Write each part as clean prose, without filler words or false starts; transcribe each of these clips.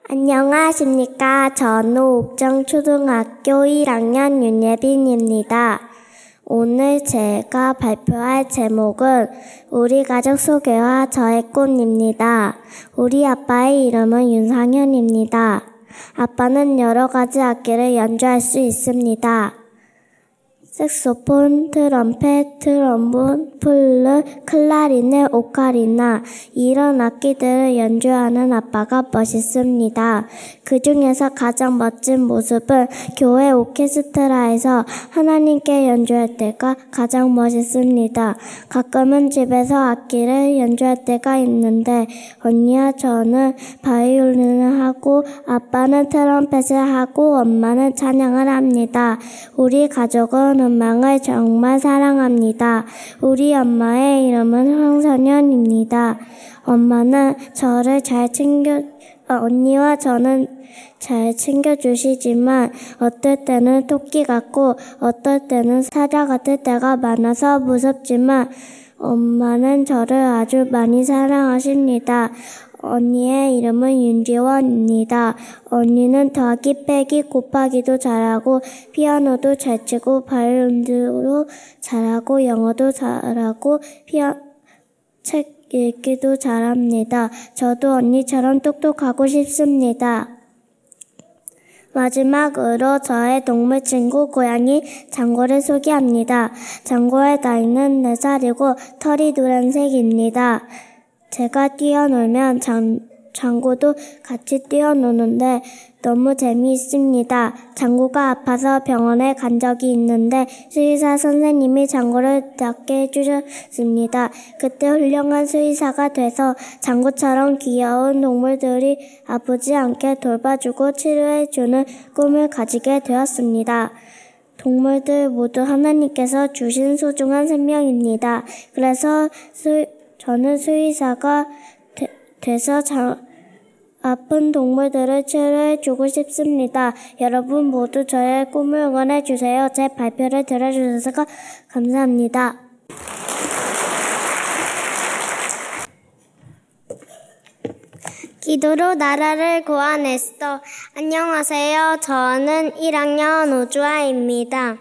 안녕하십니까. 저는 옥정초등학교 1학년 윤예빈입니다. 오늘 제가 발표할 제목은 우리 가족 소개와 저의 꽃입니다. 우리 아빠의 이름은 윤상현입니다. 아빠는 여러 가지 악기를 연주할 수 있습니다. 색소폰, 트럼펫, 트럼본, 플룻, 클라리넷, 오카리나 이런 악기들을 연주하는 아빠가 멋있습니다. 그 중에서 가장 멋진 모습은 교회 오케스트라에서 하나님께 연주할 때가 가장 멋있습니다. 가끔은 집에서 악기를 연주할 때가 있는데 언니와 저는 바이올린을 하고 아빠는 트럼펫을 하고 엄마는 찬양을 합니다. 우리 가족은 음악을 정말 사랑합니다. 우리 엄마의 이름은 황선현입니다. 엄마는 저를 언니와 저는 잘 챙겨주시지만 어떨 때는 토끼 같고 어떨 때는 사자 같을 때가 많아서 무섭지만 엄마는 저를 아주 많이 사랑하십니다. 언니의 이름은 윤지원입니다. 언니는 더하기, 빼기, 곱하기도 잘하고 피아노도 잘 치고 바이올린도 잘하고 영어도 잘하고 책 읽기도 잘합니다. 저도 언니처럼 똑똑하고 싶습니다. 마지막으로 저의 동물 친구 고양이 장고를 소개합니다. 장고의 나이는 4살이고 털이 노란색입니다. 제가 뛰어놀면 장고도 같이 뛰어노는데 너무 재미있습니다. 장고가 아파서 병원에 간 적이 있는데 수의사 선생님이 장고를 낫게 해주셨습니다. 그때 훌륭한 수의사가 돼서 장고처럼 귀여운 동물들이 아프지 않게 돌봐주고 치료해주는 꿈을 가지게 되었습니다. 동물들 모두 하나님께서 주신 소중한 생명입니다. 그래서 저는 수의사가 돼서 아픈 동물들을 치료해주고 싶습니다. 여러분 모두 저의 꿈을 응원해주세요. 제 발표를 들어주셔서 감사합니다. 기도로 나라를 구한 에스더. 안녕하세요. 저는 1학년 오주아입니다.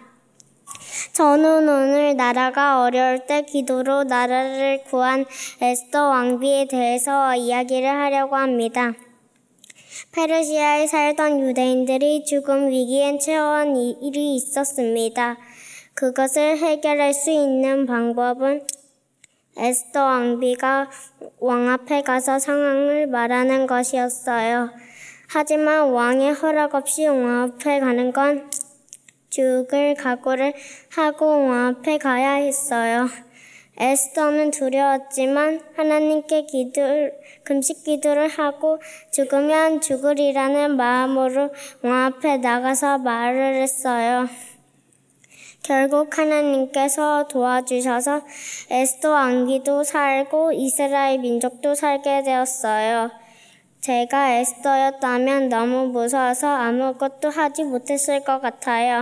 저는 오늘 나라가 어려울 때 기도로 나라를 구한 에스더 왕비에 대해서 이야기를 하려고 합니다. 페르시아에 살던 유대인들이 죽음 위기에 처한 일이 있었습니다. 그것을 해결할 수 있는 방법은 에스더 왕비가 왕 앞에 가서 상황을 말하는 것이었어요. 하지만 왕의 허락 없이 왕 앞에 가는 건 죽을 각오를 하고 왕 앞에 가야 했어요. 에스더는 두려웠지만 하나님께 금식 기도를 하고 죽으면 죽으리라는 마음으로 왕 앞에 나가서 말을 했어요. 결국 하나님께서 도와주셔서 에스더 왕비도 살고 이스라엘 민족도 살게 되었어요. 제가 에스더였다면 너무 무서워서 아무것도 하지 못했을 것 같아요.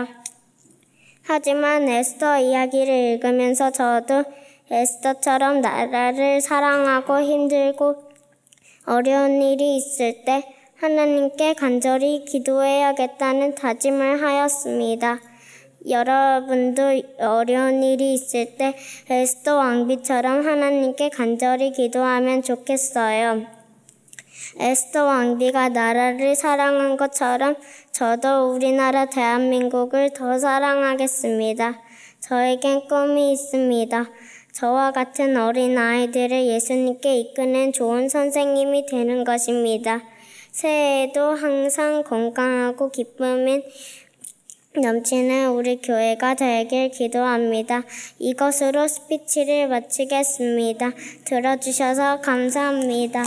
하지만 에스더 이야기를 읽으면서 저도 에스더처럼 나라를 사랑하고 힘들고 어려운 일이 있을 때 하나님께 간절히 기도해야겠다는 다짐을 하였습니다. 여러분도 어려운 일이 있을 때 에스더 왕비처럼 하나님께 간절히 기도하면 좋겠어요. 에스더 왕비가 나라를 사랑한 것처럼 저도 우리나라 대한민국을 더 사랑하겠습니다. 저에겐 꿈이 있습니다. 저와 같은 어린 아이들을 예수님께 이끄는 좋은 선생님이 되는 것입니다. 새해에도 항상 건강하고 기쁨이 넘치는 우리 교회가 되길 기도합니다. 이것으로 스피치를 마치겠습니다. 들어주셔서 감사합니다.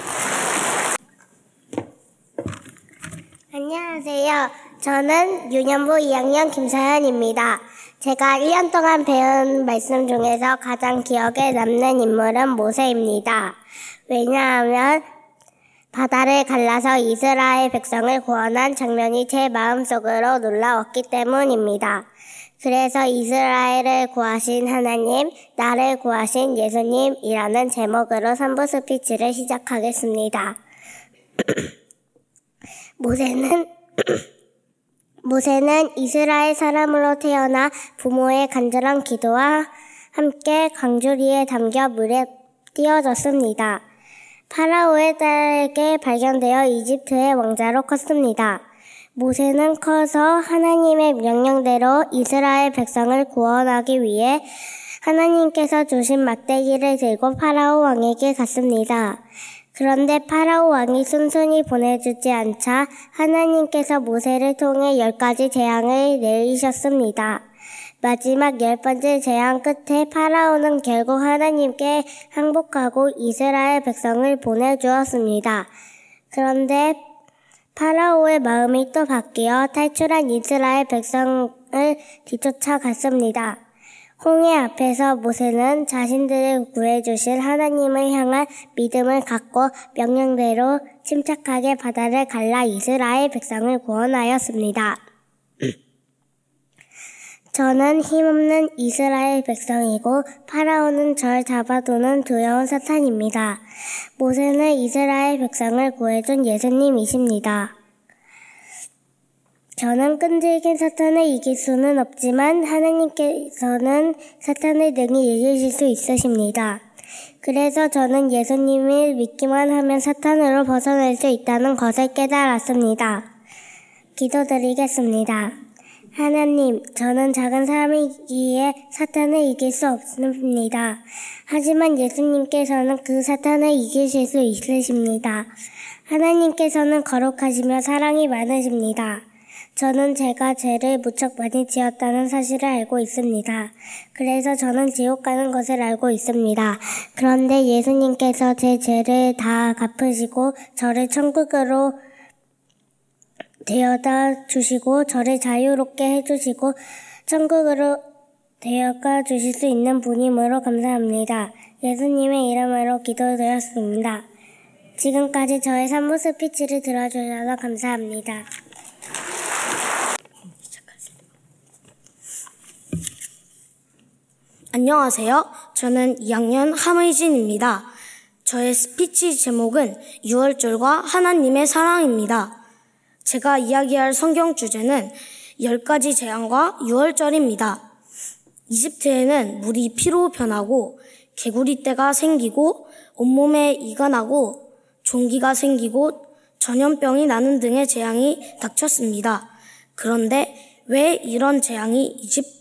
안녕하세요. 저는 유년부 2학년 김서연입니다. 제가 1년 동안 배운 말씀 중에서 가장 기억에 남는 인물은 모세입니다. 왜냐하면 바다를 갈라서 이스라엘 백성을 구원한 장면이 제 마음속으로 놀라웠기 때문입니다. 그래서 이스라엘을 구하신 하나님, 나를 구하신 예수님이라는 제목으로 3부 스피치를 시작하겠습니다. 모세는 이스라엘 사람으로 태어나 부모의 간절한 기도와 함께 광주리에 담겨 물에 띄어졌습니다. 파라오의 딸에게 발견되어 이집트의 왕자로 컸습니다. 모세는 커서 하나님의 명령대로 이스라엘 백성을 구원하기 위해 하나님께서 주신 막대기를 들고 파라오 왕에게 갔습니다. 그런데 파라오 왕이 순순히 보내주지 않자 하나님께서 모세를 통해 10가지 재앙을 내리셨습니다. 마지막 10번째 재앙 끝에 파라오는 결국 하나님께 항복하고 이스라엘 백성을 보내주었습니다. 그런데 파라오의 마음이 또 바뀌어 탈출한 이스라엘 백성을 뒤쫓아갔습니다. 홍해 앞에서 모세는 자신들을 구해주실 하나님을 향한 믿음을 갖고 명령대로 침착하게 바다를 갈라 이스라엘 백성을 구원하였습니다. 저는 힘없는 이스라엘 백성이고 파라오는 절 잡아두는 두려운 사탄입니다. 모세는 이스라엘 백성을 구해준 예수님이십니다. 저는 끈질긴 사탄을 이길 수는 없지만 하나님께서는 사탄을 능히 이기실 수 있으십니다. 그래서 저는 예수님을 믿기만 하면 사탄으로 벗어날 수 있다는 것을 깨달았습니다. 기도드리겠습니다. 하나님, 저는 작은 사람이기에 사탄을 이길 수 없습니다. 하지만 예수님께서는 그 사탄을 이기실 수 있으십니다. 하나님께서는 거룩하시며 사랑이 많으십니다. 저는 제가 죄를 무척 많이 지었다는 사실을 알고 있습니다. 그래서 저는 지옥 가는 것을 알고 있습니다. 그런데 예수님께서 제 죄를 다 갚으시고 저를 천국으로 데려다 주시고 저를 자유롭게 해주시고 천국으로 데려가 주실 수 있는 분이므로 감사합니다. 예수님의 이름으로 기도드렸습니다. 지금까지 저의 산모 스피치를 들어주셔서 감사합니다. 안녕하세요. 저는 2학년 함의진입니다. 저의 스피치 제목은 6월절과 하나님의 사랑입니다. 제가 이야기할 성경 주제는 10가지 재앙과 6월절입니다. 이집트에는 물이 피로 변하고 개구리떼가 생기고 온몸에 이가 나고 종기가 생기고 전염병이 나는 등의 재앙이 닥쳤습니다. 그런데 왜 이런 재앙이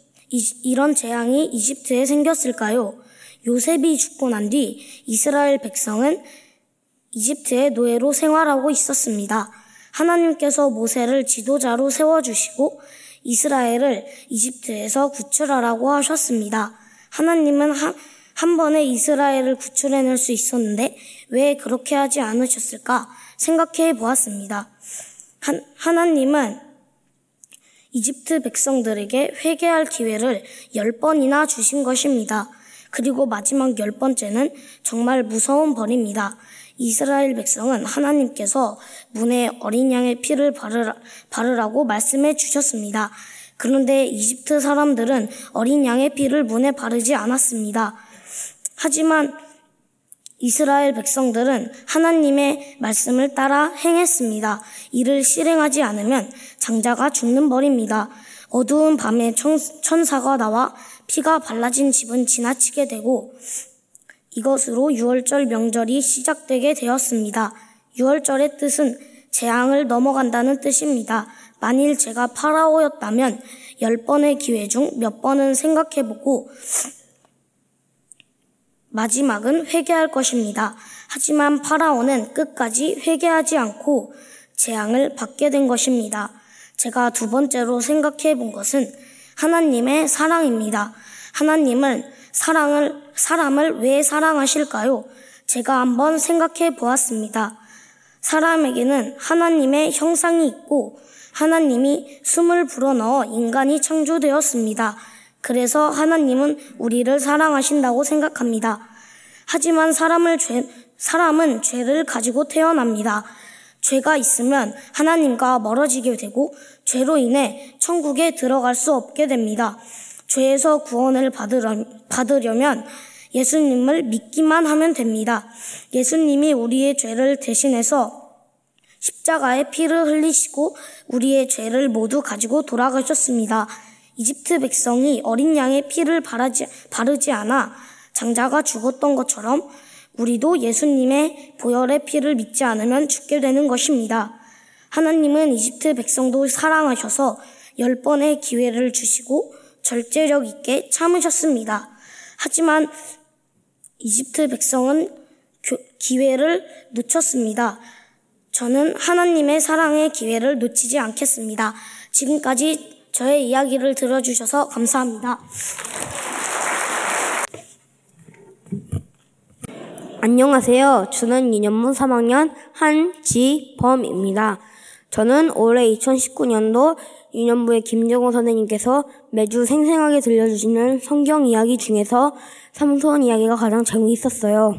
이집트에 생겼을까요? 요셉이 죽고 난 뒤 이스라엘 백성은 이집트의 노예로 생활하고 있었습니다. 하나님께서 모세를 지도자로 세워주시고 이스라엘을 이집트에서 구출하라고 하셨습니다. 하나님은 한 번에 이스라엘을 구출해낼 수 있었는데 왜 그렇게 하지 않으셨을까 생각해 보았습니다. 하나님은 이집트 백성들에게 회개할 기회를 10번이나 주신 것입니다. 그리고 마지막 10번째는 정말 무서운 벌입니다. 이스라엘 백성은 하나님께서 문에 어린 양의 피를 바르라고 말씀해 주셨습니다. 그런데 이집트 사람들은 어린 양의 피를 문에 바르지 않았습니다. 하지만 이스라엘 백성들은 하나님의 말씀을 따라 행했습니다. 이를 실행하지 않으면 장자가 죽는 벌입니다. 어두운 밤에 천사가 나와 피가 발라진 집은 지나치게 되고 이것으로 6월절 명절이 시작되게 되었습니다. 6월절의 뜻은 재앙을 넘어간다는 뜻입니다. 만일 제가 파라오였다면 10번의 기회 중 몇 번은 생각해보고 마지막은 회개할 것입니다. 하지만 파라오는 끝까지 회개하지 않고 재앙을 받게 된 것입니다. 제가 두 번째로 생각해 본 것은 하나님의 사랑입니다. 하나님은 사람을 왜 사랑하실까요? 제가 한번 생각해 보았습니다. 사람에게는 하나님의 형상이 있고 하나님이 숨을 불어넣어 인간이 창조되었습니다. 그래서 하나님은 우리를 사랑하신다고 생각합니다. 하지만 사람은 죄를 가지고 태어납니다. 죄가 있으면 하나님과 멀어지게 되고 죄로 인해 천국에 들어갈 수 없게 됩니다. 죄에서 구원을 받으려면 예수님을 믿기만 하면 됩니다. 예수님이 우리의 죄를 대신해서 십자가에 피를 흘리시고 우리의 죄를 모두 가지고 돌아가셨습니다. 이집트 백성이 어린 양의 피를 바르지 않아 장자가 죽었던 것처럼 우리도 예수님의 보혈의 피를 믿지 않으면 죽게 되는 것입니다. 하나님은 이집트 백성도 사랑하셔서 10번의 기회를 주시고 절제력 있게 참으셨습니다. 하지만 이집트 백성은 기회를 놓쳤습니다. 저는 하나님의 사랑의 기회를 놓치지 않겠습니다. 지금까지 저의 이야기를 들어주셔서 감사합니다. 안녕하세요. 저는 2년문 3학년 한지범입니다. 저는 올해 2019년도 2년부의 김정호 선생님께서 매주 생생하게 들려주시는 성경 이야기 중에서 삼손 이야기가 가장 재미있었어요.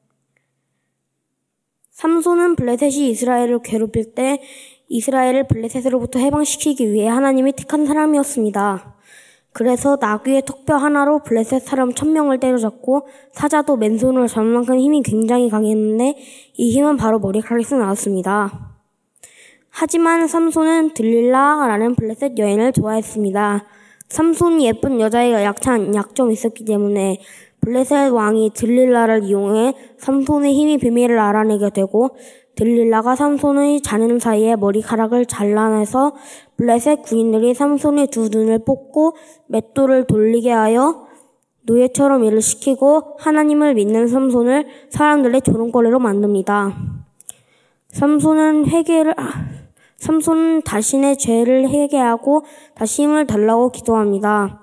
삼손은 블레셋이 이스라엘을 괴롭힐 때 이스라엘을 블레셋으로부터 해방시키기 위해 하나님이 택한 사람이었습니다. 그래서 나귀의 턱뼈 하나로 블레셋 사람 1000명을 때려잡고 사자도 맨손으로 잡을 만큼 힘이 굉장히 강했는데 이 힘은 바로 머리카락에서 나왔습니다. 하지만 삼손은 들릴라라는 블레셋 여인을 좋아했습니다. 삼손이 예쁜 여자애가 약점이 있었기 때문에 블레셋 왕이 들릴라를 이용해 삼손의 힘의 비밀을 알아내게 되고 들릴라가 삼손의 자는 사이에 머리카락을 잘라내서 블레셋 군인들이 삼손의 두 눈을 뽑고 맷돌을 돌리게 하여 노예처럼 일을 시키고 하나님을 믿는 삼손을 사람들의 조롱거리로 만듭니다. 삼손은 자신의 죄를 회개하고 다시 힘을 달라고 기도합니다.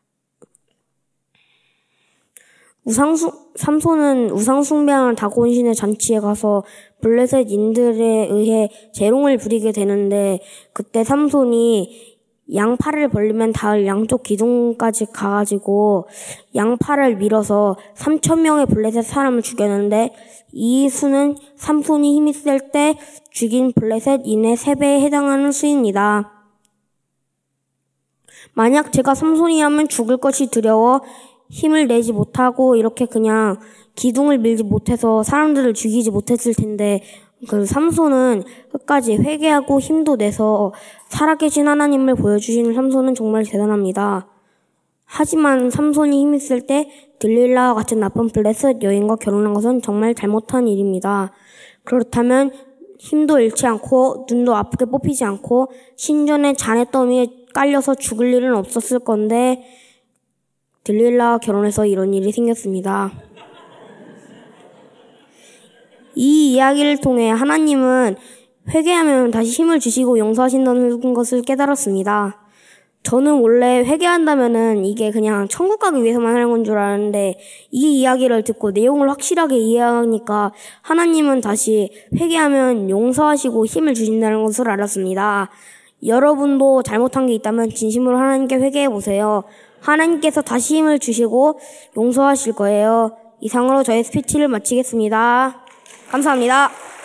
삼손은 우상숭배하는 다곤신의 잔치에 가서 블레셋인들에 의해 재롱을 부리게 되는데 그때 삼손이 양팔을 벌리면 닿을 양쪽 기둥까지 가가지고 양팔을 밀어서 3000명의 블레셋 사람을 죽였는데 이 수는 삼손이 힘이 셀 때 죽인 블레셋인의 3배에 해당하는 수입니다. 만약 제가 삼손이라면 죽을 것이 두려워 힘을 내지 못하고 이렇게 그냥 기둥을 밀지 못해서 사람들을 죽이지 못했을 텐데 그 삼손은 끝까지 회개하고 힘도 내서 살아계신 하나님을 보여주시는 삼손은 정말 대단합니다. 하지만 삼손이 힘이 쓸 때 들릴라와 같은 나쁜 블레셋 여인과 결혼한 것은 정말 잘못한 일입니다. 그렇다면 힘도 잃지 않고 눈도 아프게 뽑히지 않고 신전의 잔해 더미에 깔려서 죽을 일은 없었을 건데 들릴라와 결혼해서 이런 일이 생겼습니다. 이 이야기를 통해 하나님은 회개하면 다시 힘을 주시고 용서하신다는 것을 깨달았습니다. 저는 원래 회개한다면은 이게 그냥 천국 가기 위해서만 하는 건 줄 알았는데 이 이야기를 듣고 내용을 확실하게 이해하니까 하나님은 다시 회개하면 용서하시고 힘을 주신다는 것을 알았습니다. 여러분도 잘못한 게 있다면 진심으로 하나님께 회개해보세요. 하나님께서 다시 힘을 주시고 용서하실 거예요. 이상으로 저의 스피치를 마치겠습니다. 감사합니다.